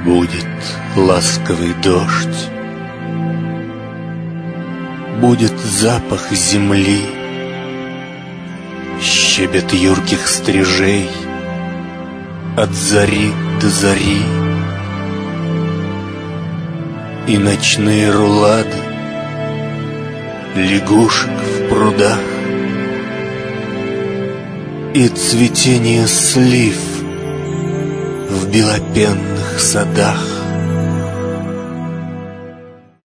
Будет ласковый дождь, будет запах земли, щебет юрких стрижей от зари до зари, и ночные рулады лягушек в прудах, и цветение слив в белопенных садах.